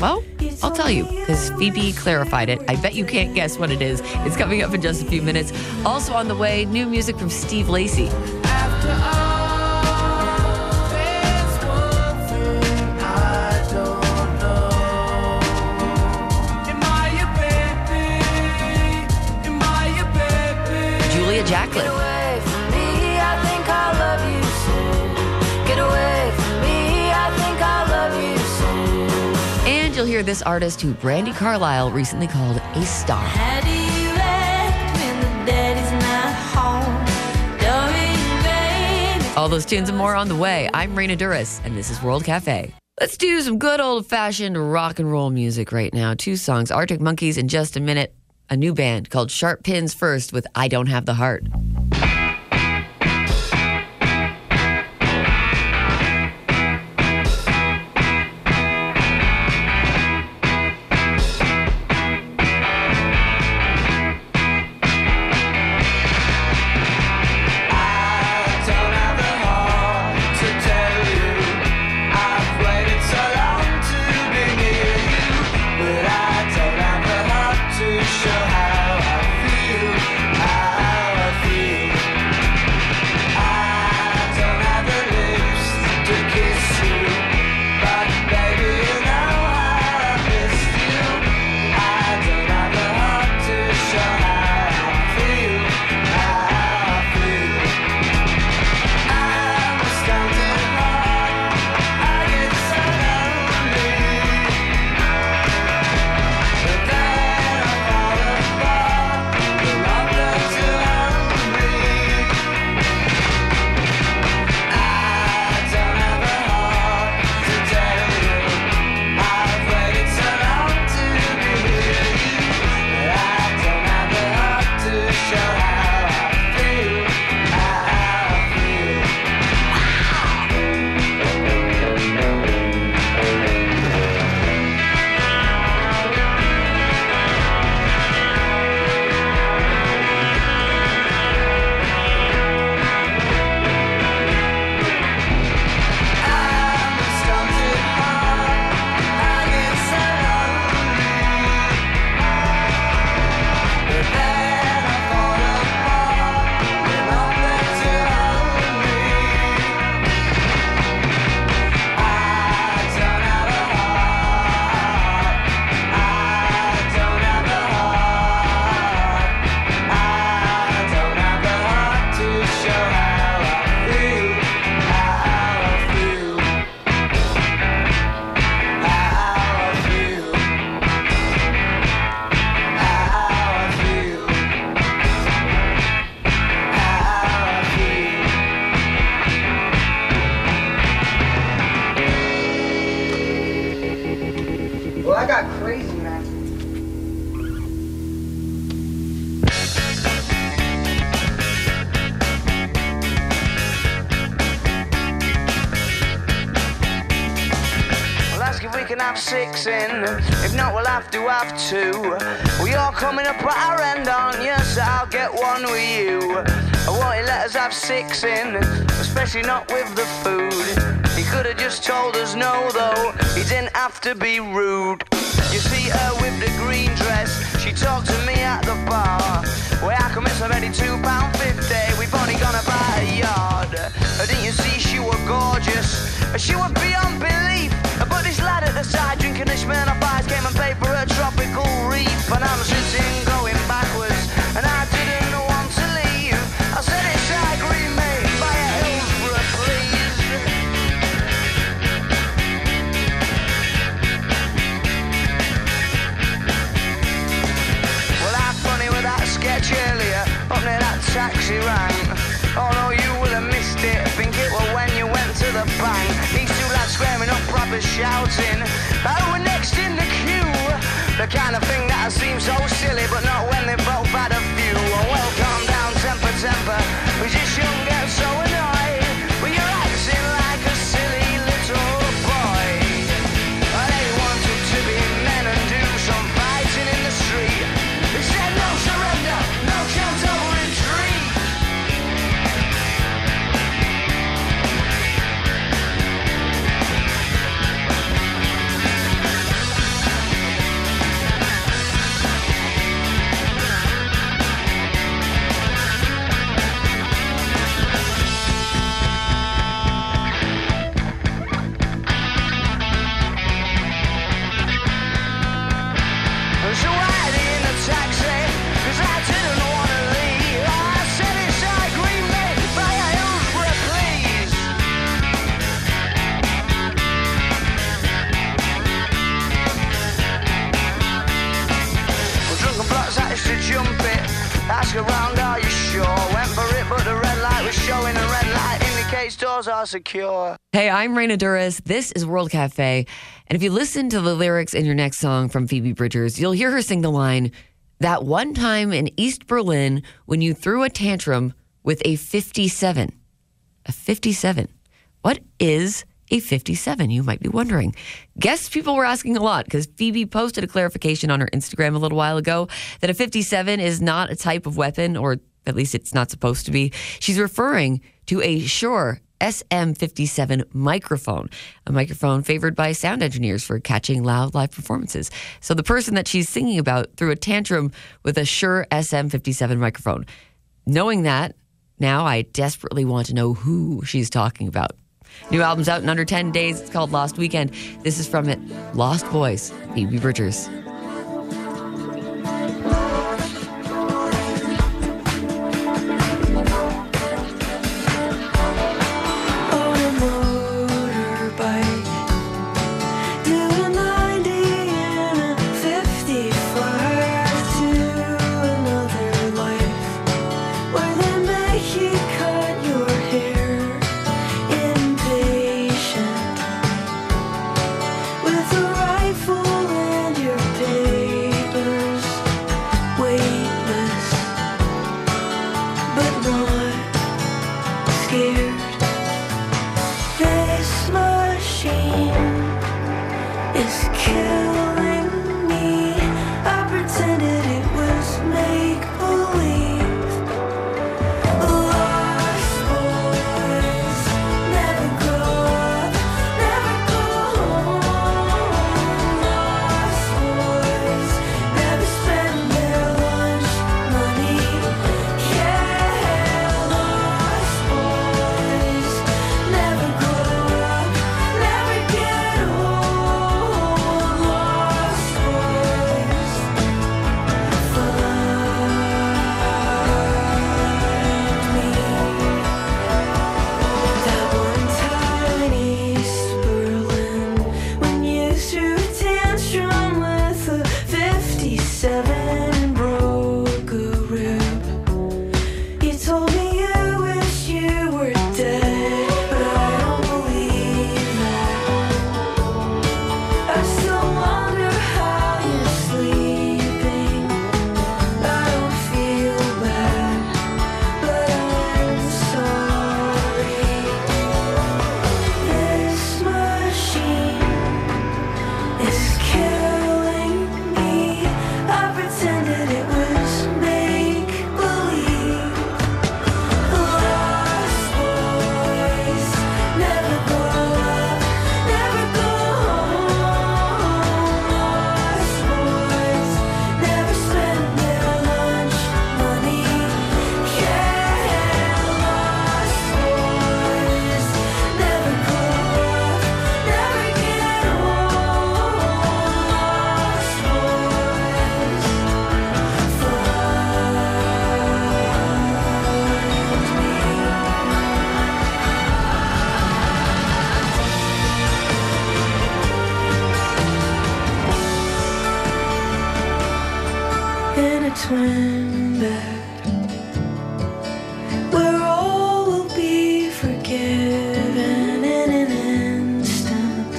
Well, I'll tell you, because Phoebe clarified it. I bet you can't guess what it is. It's coming up in just a few minutes. Also on the way, new music from Steve Lacy. Julia Jacklin. And you'll hear this artist who Brandi Carlile recently called a star. All those tunes and more on the way. I'm Raina Duras, and this is World Cafe. Let's do some good old-fashioned rock and roll music right now. 2 songs, Arctic Monkeys in just a minute. A new band called Sharp Pins first with I Don't Have the Heart. Have 6 in, if not we'll have to have 2. We all coming up at our end, aren't you? So I'll get one with you. I want you let us have 6 in, especially not with the food. He could have just told us no though, he didn't have to be rude. You see her with the green dress, she talked to me at the bar. Well, how come it's already £2.50? We've only gone about a yard. Didn't you see she was gorgeous? She was beyond belief. But this lad at the side drinking the Smirnoff Ice came and paid for a tropical reef. And I'm sitting going backwards, and I didn't want to leave. I said it's I agree, mate, by a Hillsborough, please. Well, how funny with that sketch earlier, up near that taxi rank. Although you will have missed it, I think it was when you went to the bank. These 2 lads squaring up, proper shouting, oh, we're next in the queue. The kind of thing that seems so silly, but not when they both had a few. Well, calm down, temper, we just young get so annoyed. But you're acting like a silly little boy. Well, they wanted to be men and do some fighting in the street. They said no surrender, no count over retreat. doors are secure. Hey, I'm Raina Duras. This is World Cafe. And if you listen to the lyrics in your next song from Phoebe Bridgers, you'll hear her sing the line, "That one time in East Berlin when you threw a tantrum with a 57. A 57. What is a 57? You might be wondering. Guess people were asking a lot because Phoebe posted a clarification on her Instagram a little while ago that a 57 is not a type of weapon, or at least it's not supposed to be. She's referring to a Shure SM57 microphone, a microphone favored by sound engineers for catching loud live performances. So the person that she's singing about threw a tantrum with a Shure SM57 microphone. Knowing that, now I desperately want to know who she's talking about. New album's out in under 10 days. It's called Lost Weekend. This is from it, Lost Boys, Phoebe Bridgers. twin bed where all will be forgiven in an instant.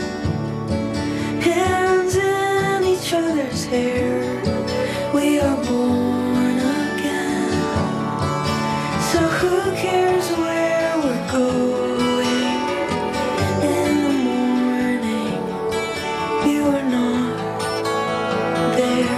Hands in each other's hair, we are born again. So who cares where we're going in the morning? You are not there.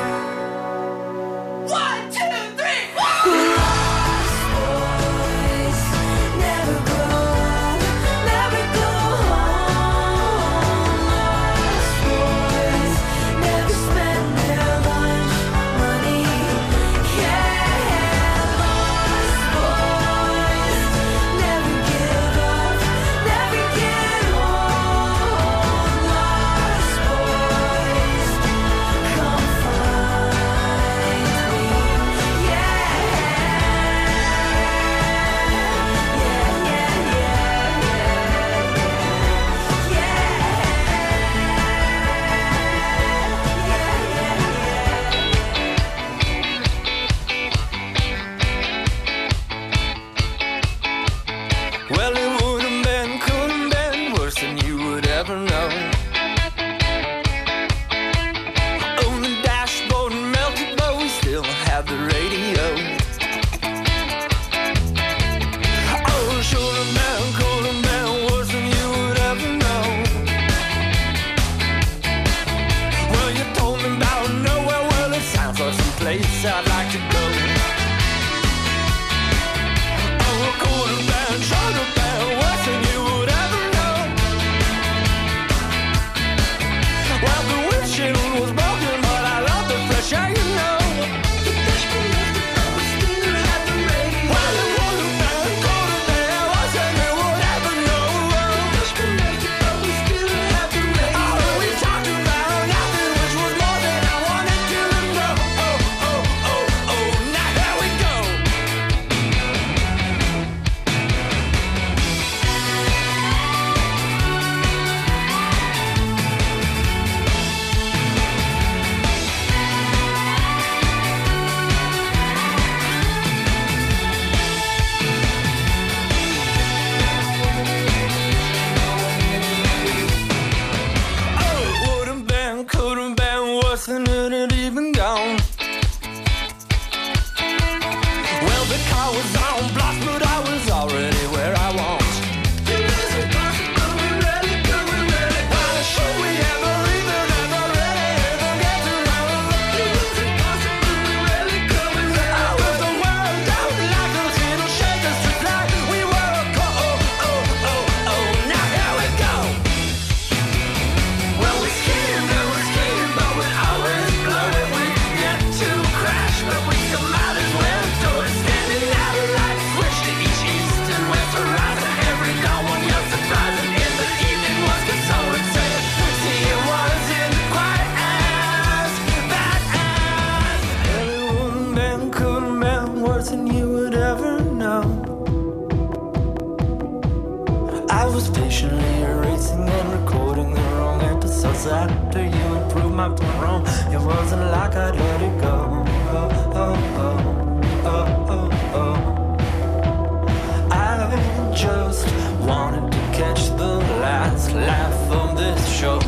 you and prove my point wrong. It wasn't like I'd let it go. Oh, oh, oh, oh, oh, oh. I just wanted to catch the last laugh of this show.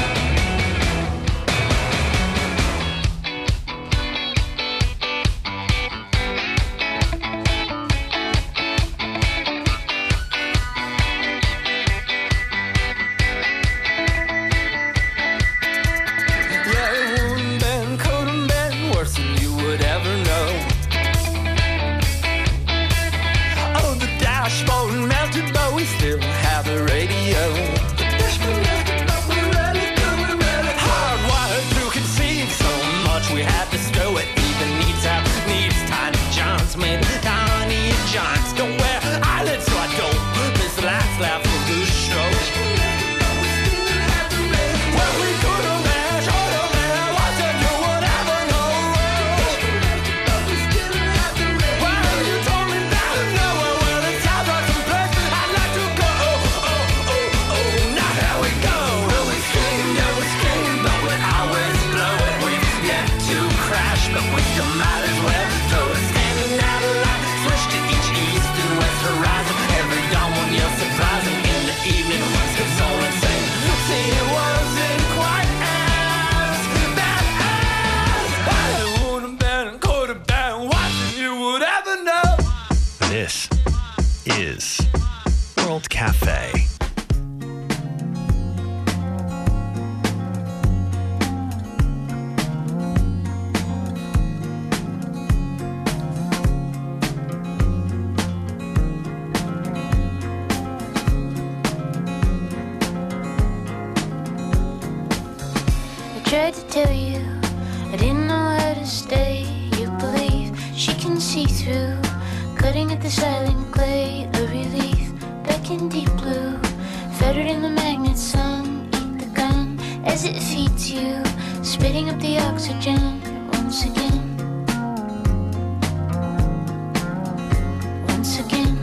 This is World Cafe. I tried to tell you, I didn't know how to stay. You believe she can see through, cutting at the silent clay, a relief back in deep blue, fettered in the magnet sun. Eat the gun as it feeds you, spitting up the oxygen once again. Once again.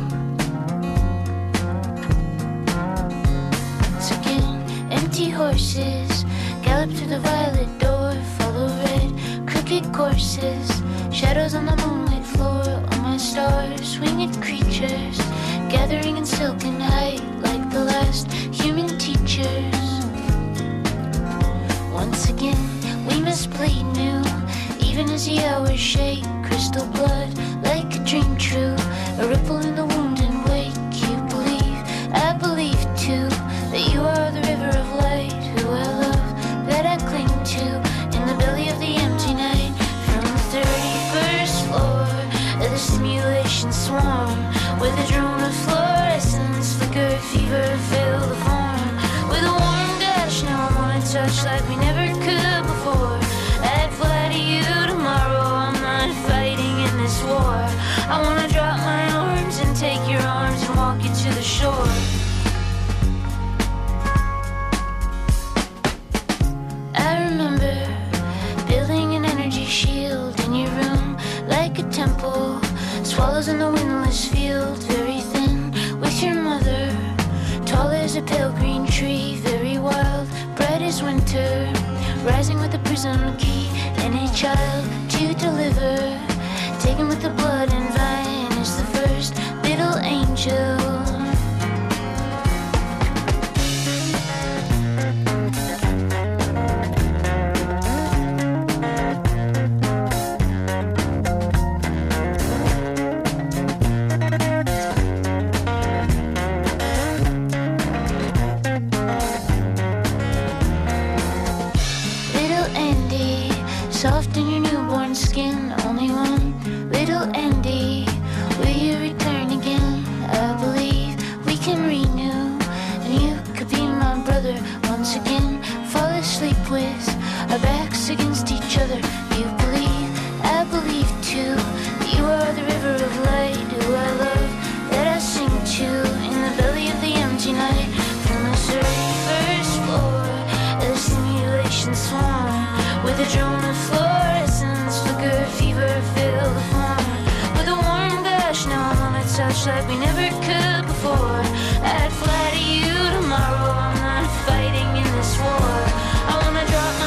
Once again. Empty horses gallop through the violet door, follow red crooked courses, shadows on the moonlit floor. All my stars, winged creatures, gathering in silken height like the last human teachers. Once again, we must bleed new, even as the hours shake. Crystal blood, like a dream true, a ripple in the wound and wake. You believe, I believe too, that you are the river of light, who I love, that I cling to, in the belly of the empty night. From the 31st floor of the simulation swarm, with a drone of fluorescence, flicker, fever, fill the form. With a warm dash, now I wanna touch like we never could before. I'd fly to you tomorrow, I'm not fighting in this war. I wanna drop my arms and take your arms and walk you to the shore. I remember building an energy shield in your room, like a temple, swallows in the windless field, very thin, with your mother, tall as a pale green tree, very wild, bright as winter, rising with the prism key, and a child to deliver, taken with the blood and vine as the first little angel. Soft in your newborn skin, only one little Andy. Will you return again? I believe we can renew, and you could be my brother once again. Fall asleep with our backs against each other. You believe, I believe too, that you are the river of light, who I love, that I sing to, in the belly of the empty night. From the 31st floor of the simulation swarm, with a drone of fluorescence, flicker, fever, fill the form. With a warm gush, now I wanna touch like we never could before. I'd fly to you tomorrow, I'm not fighting in this war. I wanna drop my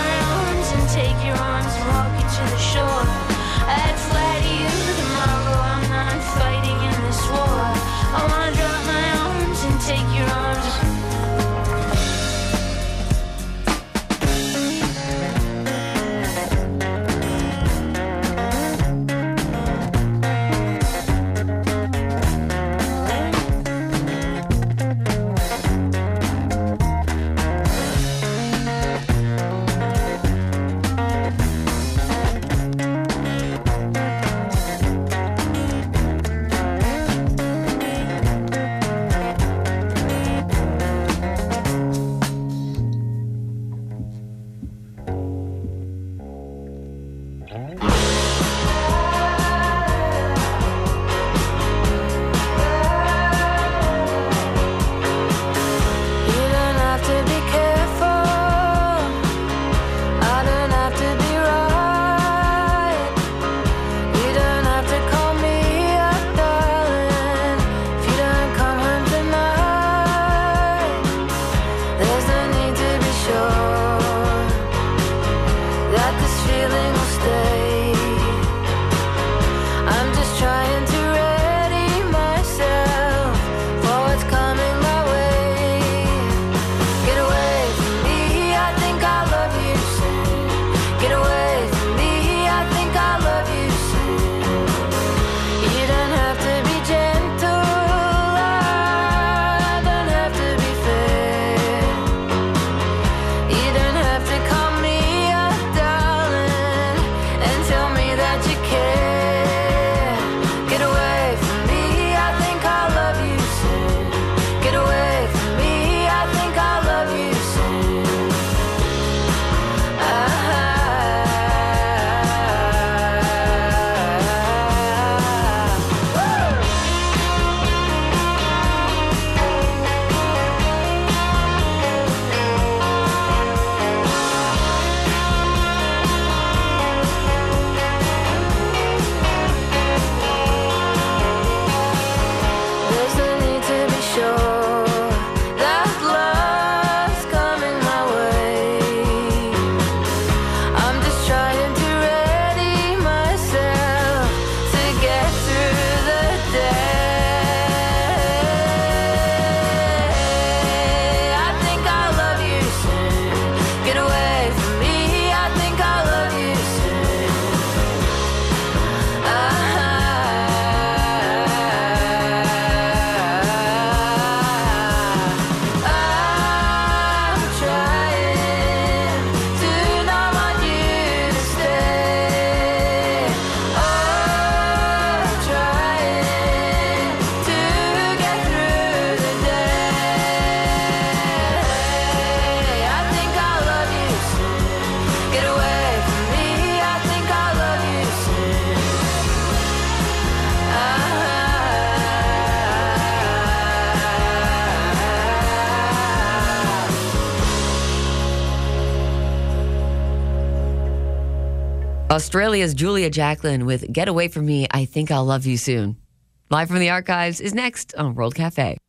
Australia's Julia Jacklin with Get Away From Me, I Think I'll Love You Soon. Live from the archives is next on World Cafe.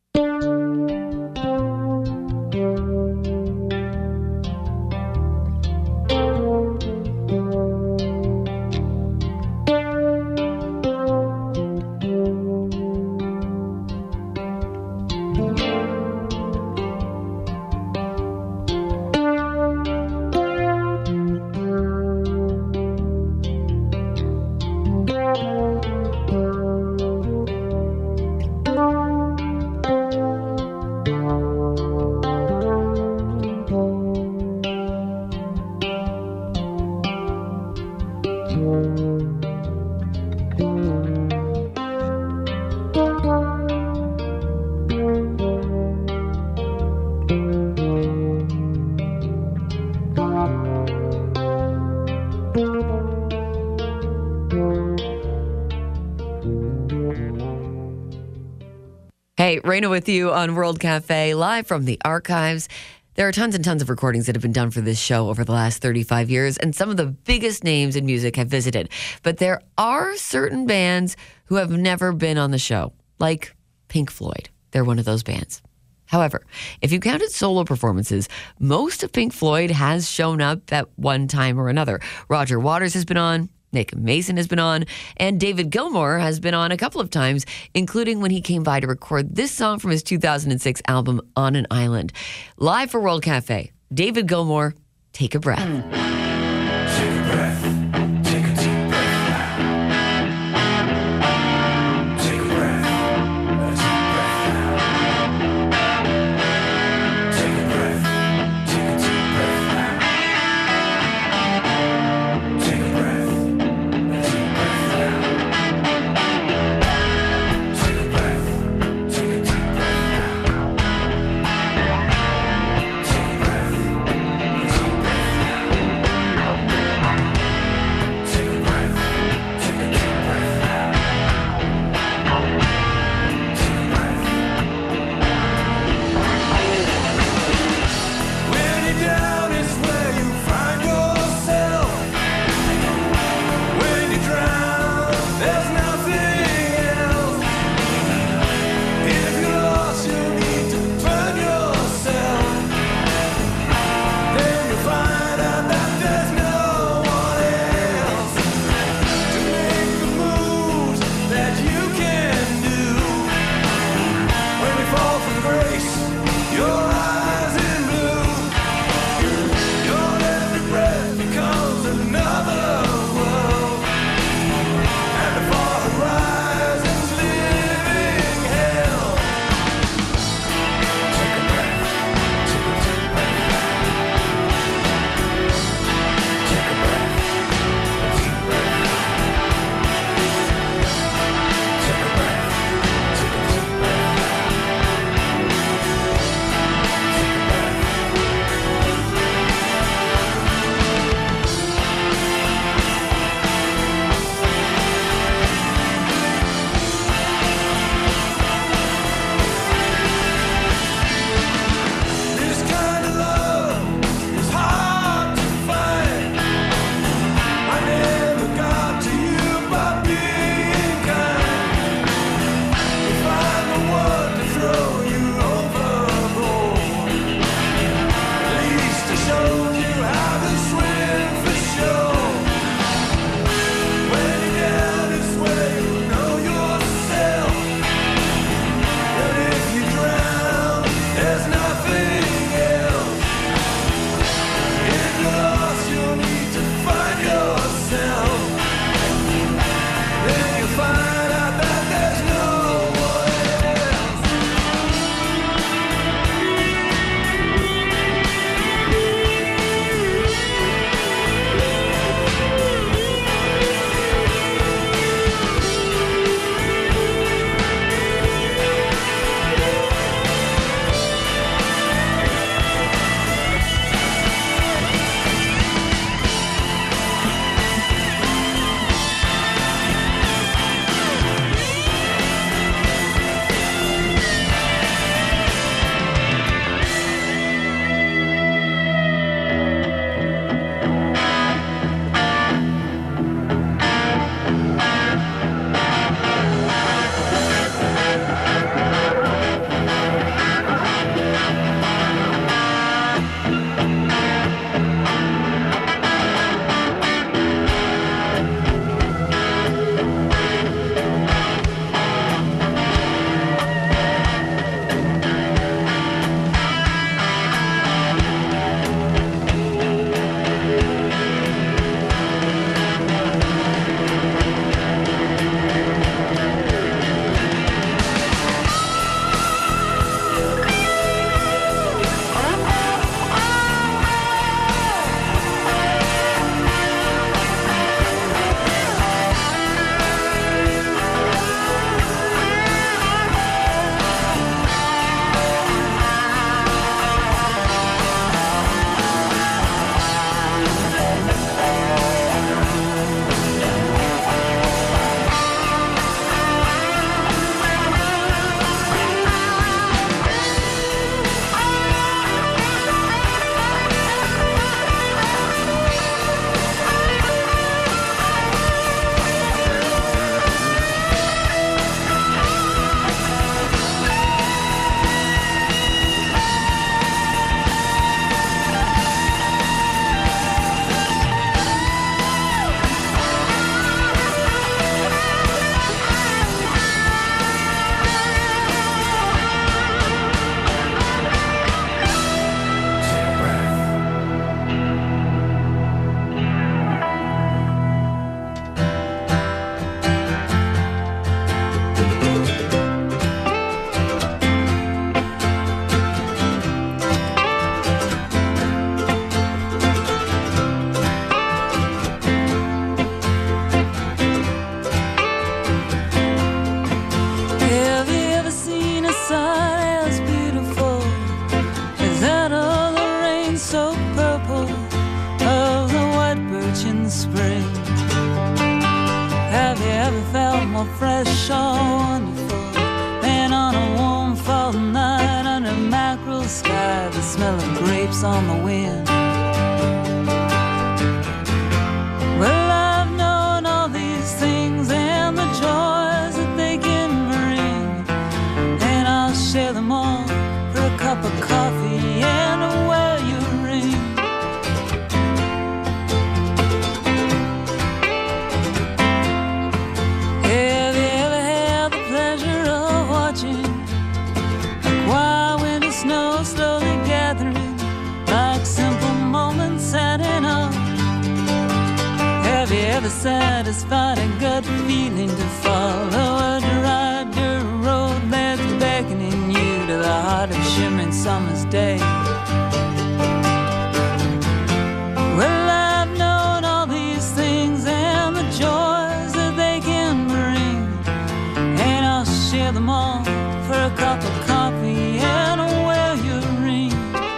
Hey, Raina with you on World Cafe, live from the archives. There are tons and tons of recordings that have been done for this show over the last 35 years, and some of the biggest names in music have visited. But there are certain bands who have never been on the show, like Pink Floyd. They're one of those bands. However, if you counted solo performances, most of Pink Floyd has shown up at one time or another. Roger Waters has been on, Nick Mason has been on, and David Gilmour has been on a couple of times, including when he came by to record this song from his 2006 album, On an Island. Live for World Cafe, David Gilmour, Take a Breath. Take a breath. Take a deep breath now. Take a breath. A deep breath now. Take a breath. Take a deep breath now. Take a breath. A deep breath now. Take a breath. Take a deep breath now. Take a breath. A deep breath now. in spring. Have you ever felt more fresh or wonderful than on a warm fall night under mackerel sky, the smell of grapes on the wind? Well, I've known all these things and the joys that they can bring, and I'll share them all for a cup of coffee and a wear you ring. Have you ever had the pleasure of watching a quiet winter snow slowly gathering, like simple moments adding up? Have you ever satisfied a gut feeling to follow a dry dirt road that's beckoning you to the heart of shimmering summer's day? Well, I've known all these things and the joys that they can bring, and I'll share them all for a cup of coffee and a wear your ring.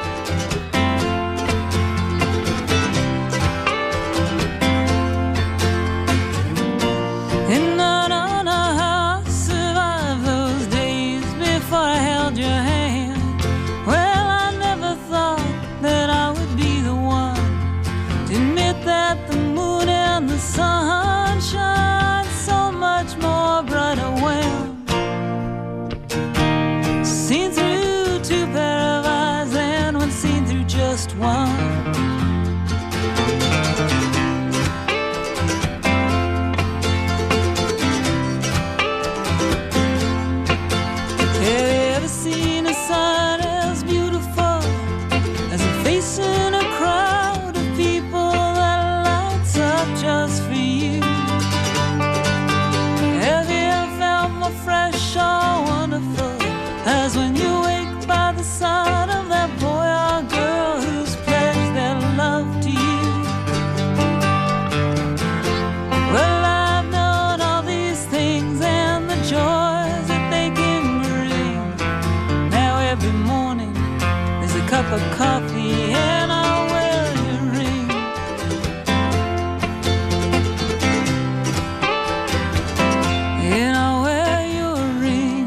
And I don't know how I survived those days before I held your hand. Well, I never thought that I would be the one to admit that the moon and the sun shine so much more brighter when seen through two pair of eyes than when seen through just one. Have you ever seen a sight as beautiful as a face in a crowd of people that lights up just for you? Have you ever felt more fresh or wonderful as when you wake by the side of that boy or girl who's pledged their love to you? Well, I've known all these things and the joys that they can bring. Now every morning there's a cup of coffee and I'll wear your ring. And I'll wear your ring.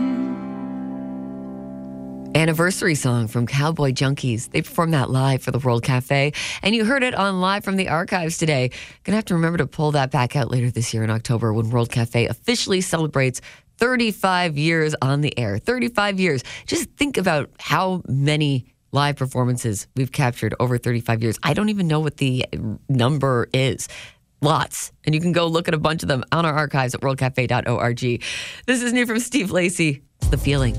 Anniversary song from Cowboy Junkies. They performed that live for the World Cafe, and you heard it on Live from the Archives today. Gonna have to remember to pull that back out later this year in October when World Cafe officially celebrates 35 years on the air. 35 years. Just think about how many live performances we've captured over 35 years. I don't even know what the number is. Lots. And you can go look at a bunch of them on our archives at worldcafe.org. This is new from Steve Lacy. It's The Feeling.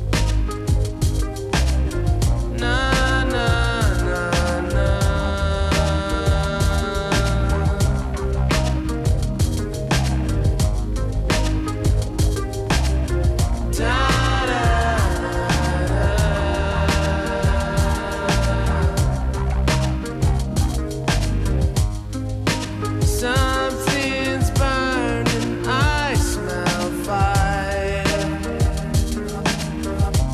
Something's burning, I smell fire.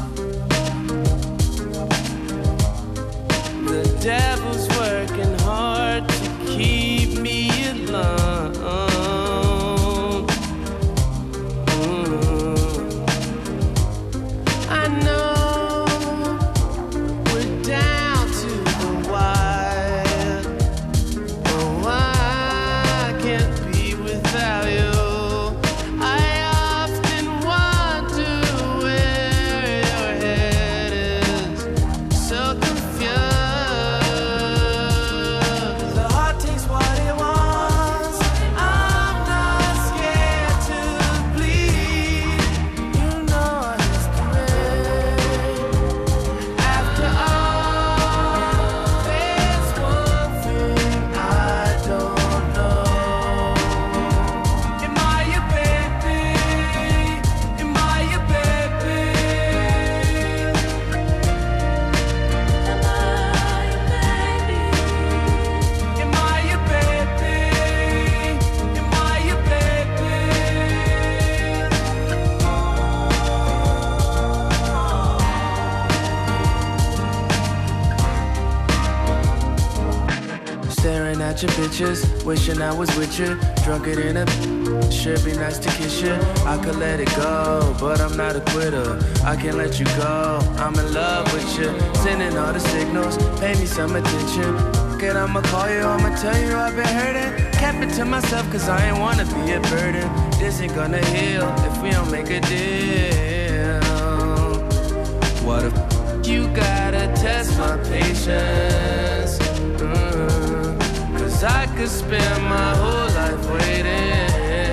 pictures, wishing I was with you. Drunker than a should be nice to kiss you. I could let it go, but I'm not a quitter. I can't let you go, I'm in love with you. Sending all the signals, pay me some attention. It, I'ma call you, I'ma tell you I've been hurting. Kept it to myself cause I ain't wanna be a burden. This ain't gonna heal if we don't make a deal. What if you gotta test my patience? Cause I could spend my whole life waiting.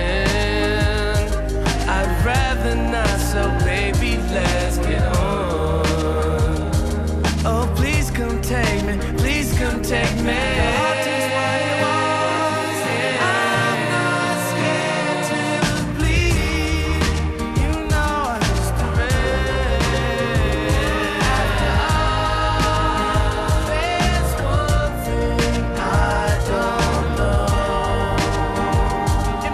I'd rather not, so baby, let's get on. Oh, please come take me, please come take me. Heart takes what it wants, and I'm not scared to bleed. You know I used to rest. After all, there's one thing I don't know.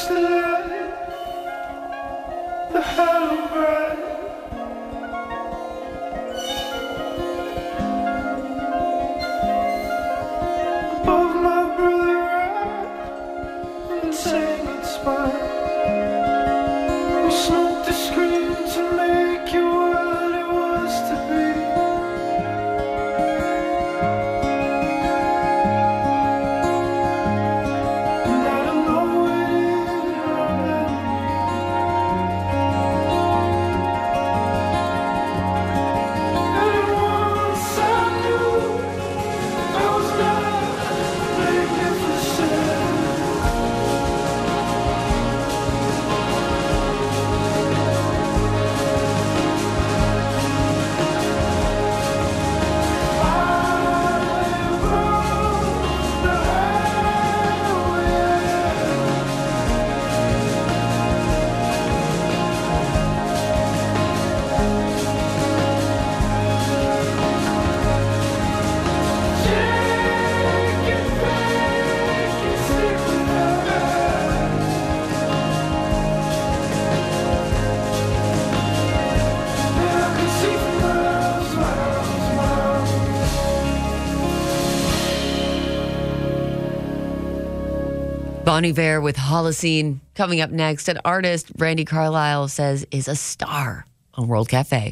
Bon Iver with Holocene. Coming up next, an artist Brandi Carlile says is a star on World Cafe.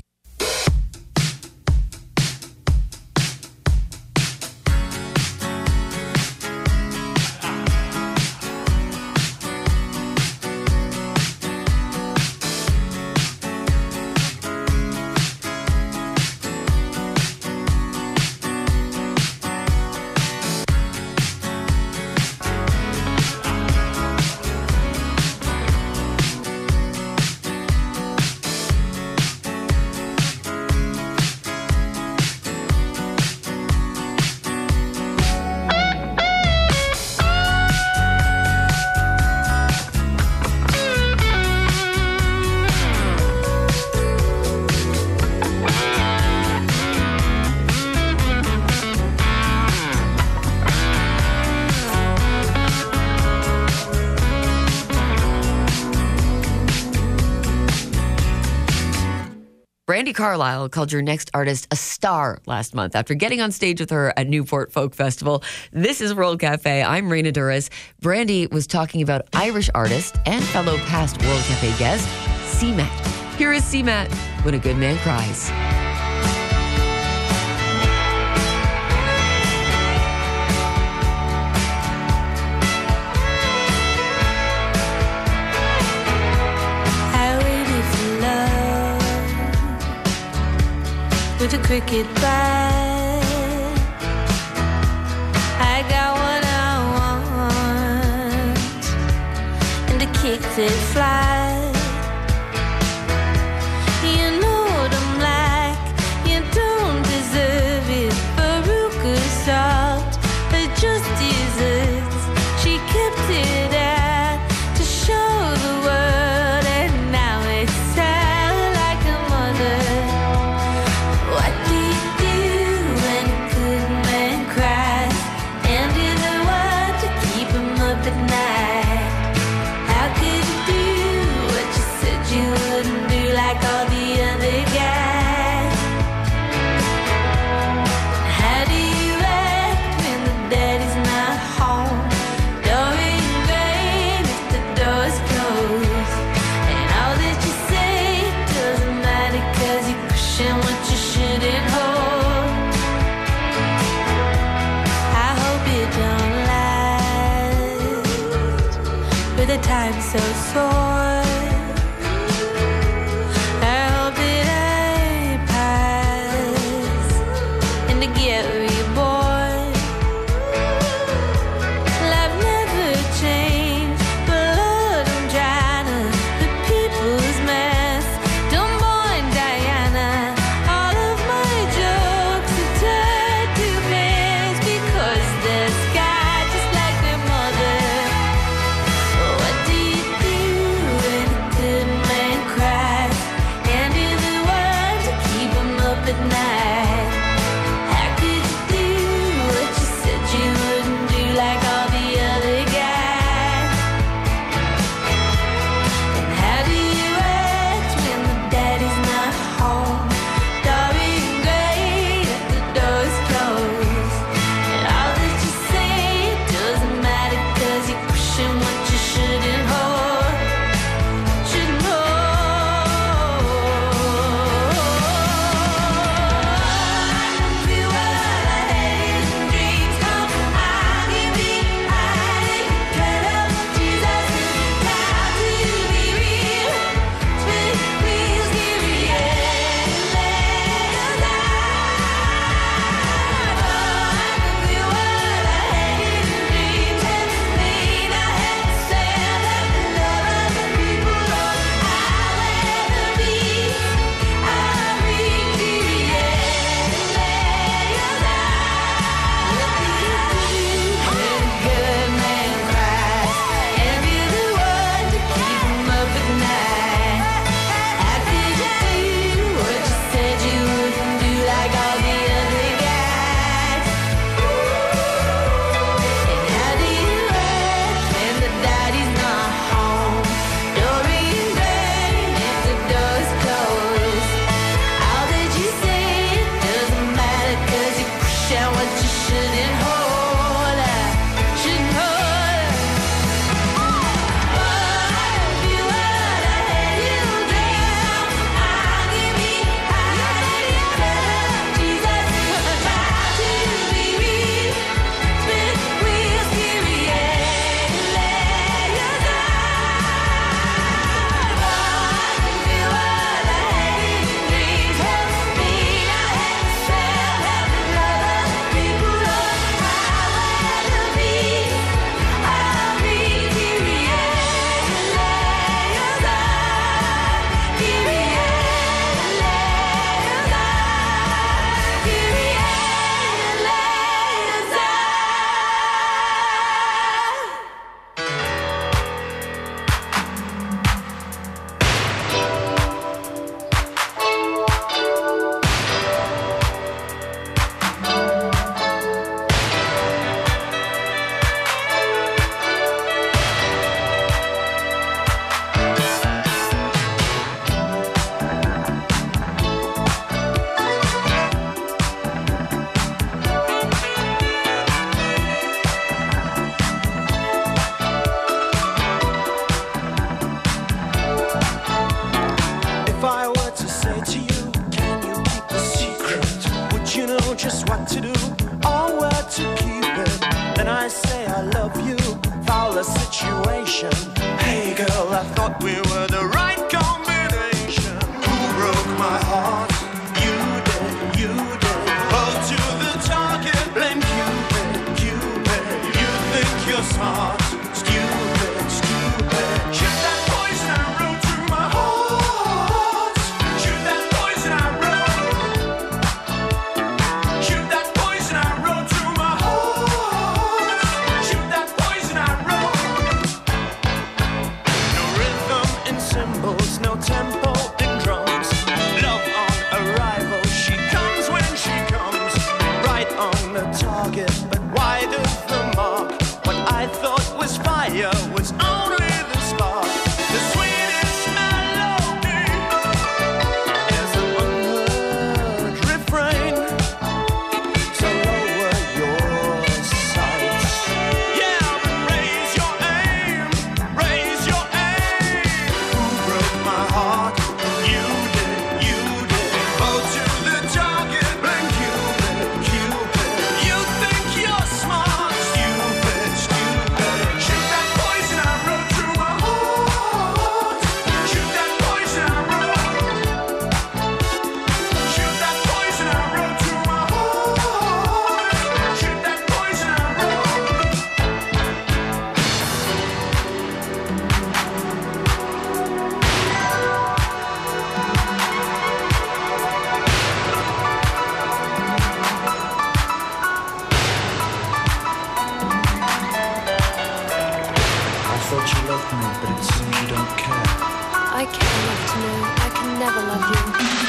Brandi Carlile called your next artist a star last month after getting on stage with her at Newport Folk Festival. This is World Cafe. I'm Raina Douris. Brandi was talking about Irish artist and fellow past World Cafe guest, CMAT. Here is CMAT, When a Good Man Cries. With a cricket bat, I got what I want, and a kick that flies. You know what I'm like, you don't deserve it. Veruca salt, her just desserts. She kept it out to show the world, and now it's out like a mother. What do you do when a good man cries? And you're the one to keep him up at night. How could you do what you said you wouldn't do, like all the other guys? How do you act when the daddy's not home? Door in vain if the door's closed. And all that you say doesn't matter, 'cause you're pushing what you shouldn't hold. I hope you don't last with a time so sore. I hope that I pass and to get reborn. Life never changed, but Lord, I'm trying to put people's mess. Don't mind Diana. All of my jokes are tied to pairs because the sky just like their mother. What do you do thought we were the right combination. Who broke my heart? You did, you did. Hold to the target, blame Cupid, Cupid. You think you're smart, stupid, stupid. Shoot that poison arrow through my heart. Shoot that poison arrow. Shoot that poison arrow through my heart. Shoot that poison arrow. No rhythm in cymbals, no tempo in drums. Love on arrival, she comes when she comes. Right on the target, but wide of the mark. What I thought was fire was only the spark. The sweetest melody is an unheard refrain. So lower your sights. Yeah, but raise your aim, raise your aim. Who broke my heart? You did, you did. Oh, to the target, blame Cupid, Cupid. You think you're smart, stupid, stupid. Shoot that poison arrow through my heart. Shoot that poison arrow. Shoot that poison arrow through my heart. Shoot that poison arrow. I thought you loved me, but it seems you don't care. I care enough to know I can never love you.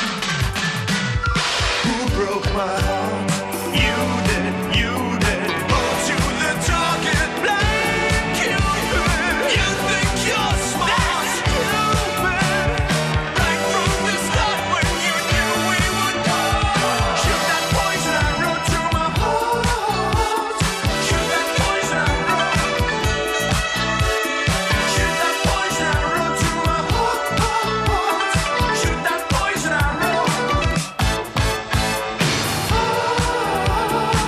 Who broke my heart? You did, you did. Oh, to the target, blame Cupid. You think you're smart, stupid. Right from the start when you knew we would go. Shoot that poison arrow through my heart. Shoot that poison arrow. Shoot that poison arrow through my heart. Shoot that poison arrow.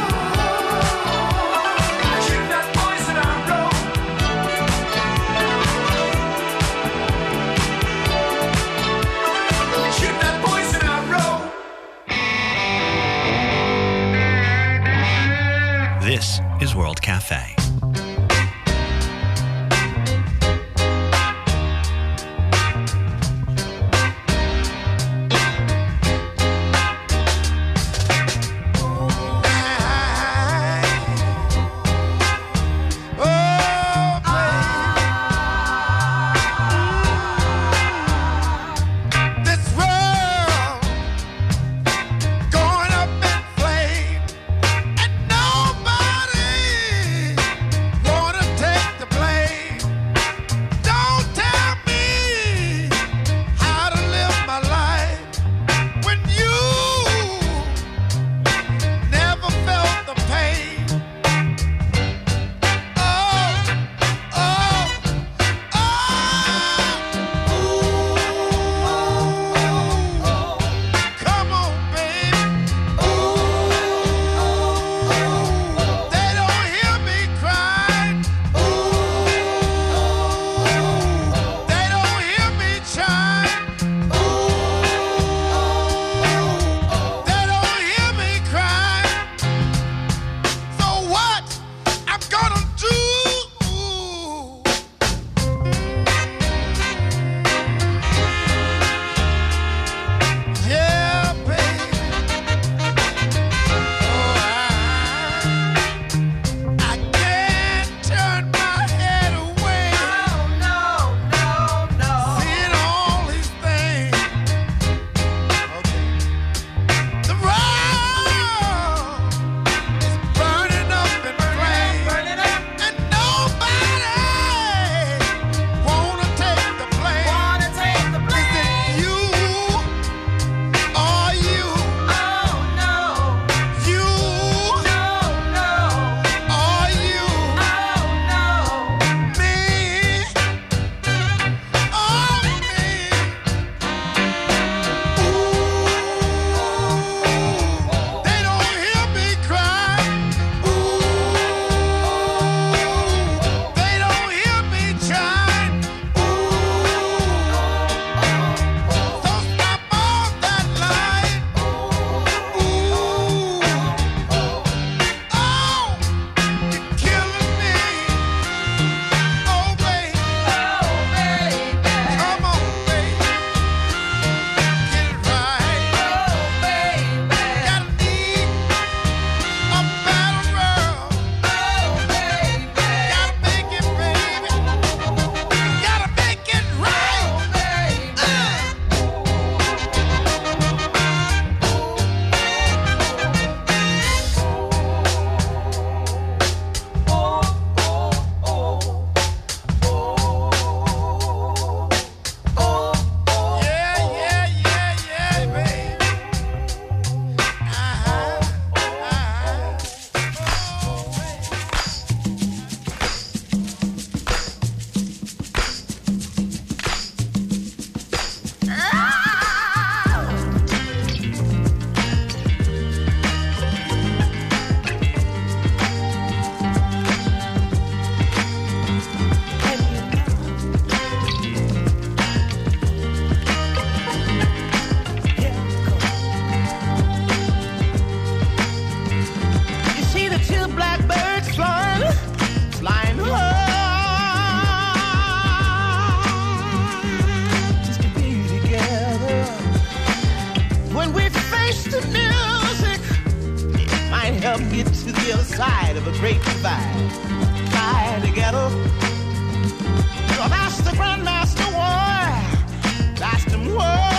great divide. Fly together. Well, that's the Grandmaster War. That's the war.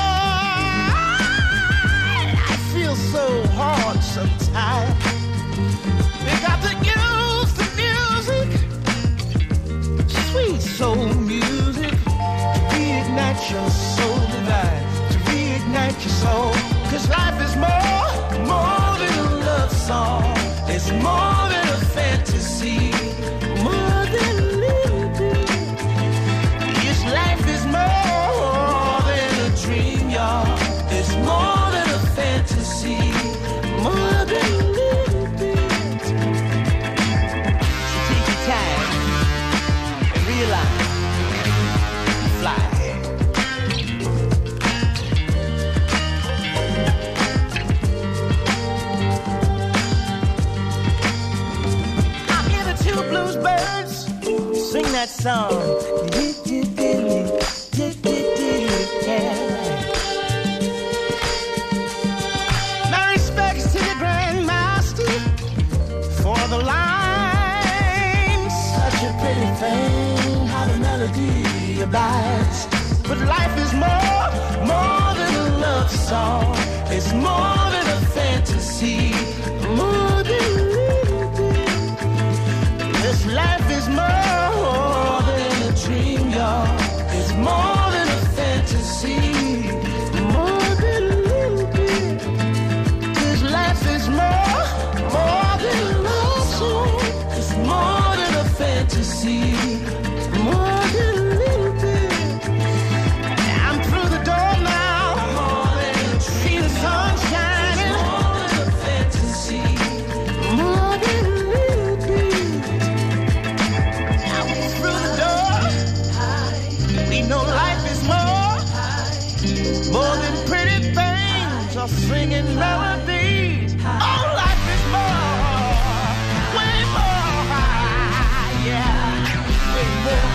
I feel so hard sometimes. We got to use the music, sweet soul music, to reignite your soul divine, to reignite your soul. 'Cause life is more than a love song. It's more than a fantasy, more than a little bit. Yes, life is more than a dream, y'all. It's more than a fantasy, more than a little bit. So take your time and realize, fly. Blues birds sing that song. My respects to the Grandmaster for the lines. Such a pretty thing, how the melody abides. But life is more than a love song. It's more than a fantasy, more than a little bit. This life is more than a dream, y'all. It's more than a fantasy, more than a little bit. This life is more than a love song. It's more than a fantasy, more than a little bit. I'm through the door now. See the sun shining. More than a fantasy, more than a little bit. Through the door, we know life is more than pretty things or singing melodies. Oh, life is way more, yeah, way more.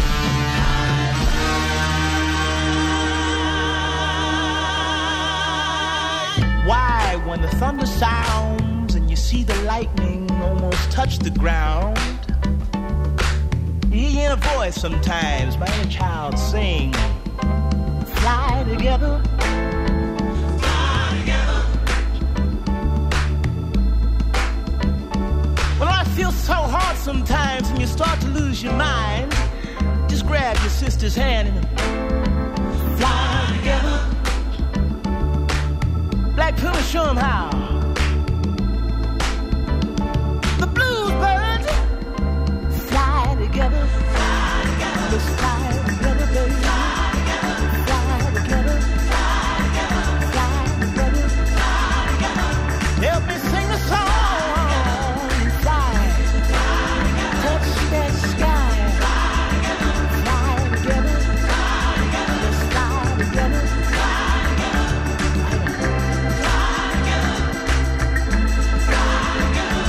Why, when the thunder sounds and you see the lightning almost touch the ground, you hear a voice sometimes, my inner child sing, fly together. Fly together. When life feels so hard sometimes and you start to lose your mind, just grab your sister's hand and fly together. Black Puma, show 'em how. The bluebird, fly together. Let's fly together, baby. Fly together. Fly together. Fly together. Fly together. Fly together. Help me sing the song. Fly. Touch that sky. Fly together. Fly together. Fly together. Let's fly together. Fly together. Fly together. Fly together.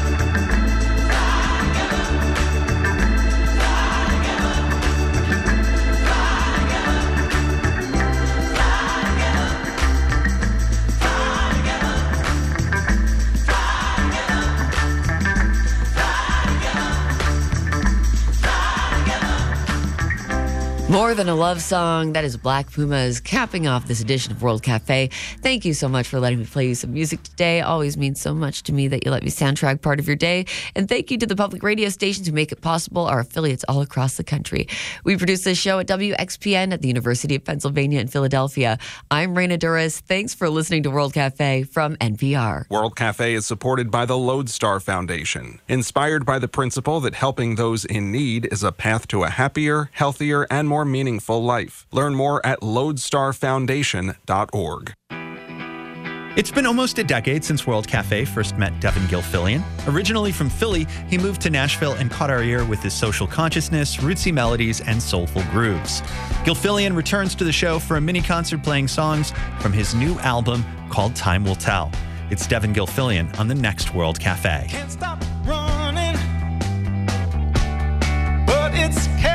More Than a Love Song. That is Black Pumas capping off this edition of World Cafe. Thank you so much for letting me play you some music today. Always means so much to me that you let me soundtrack part of your day. And thank you to the public radio stations who make it possible, our affiliates all across the country. We produce this show at WXPN at the University of Pennsylvania in Philadelphia. I'm Raina Duras. Thanks for listening to World Cafe from NPR. World Cafe is supported by the Lodestar Foundation, inspired by the principle that helping those in need is a path to a happier, healthier, and more meaningful life. Learn more at lodestarfoundation.org. It's been almost a decade since World Cafe first met Devin Gilfillian. Originally from Philly, he moved to Nashville and caught our ear with his social consciousness, rootsy melodies, and soulful grooves. Gilfillian returns to the show for a mini concert playing songs from his new album called Time Will Tell. It's Devin Gilfillian on the next World Cafe. Can't stop running, but it's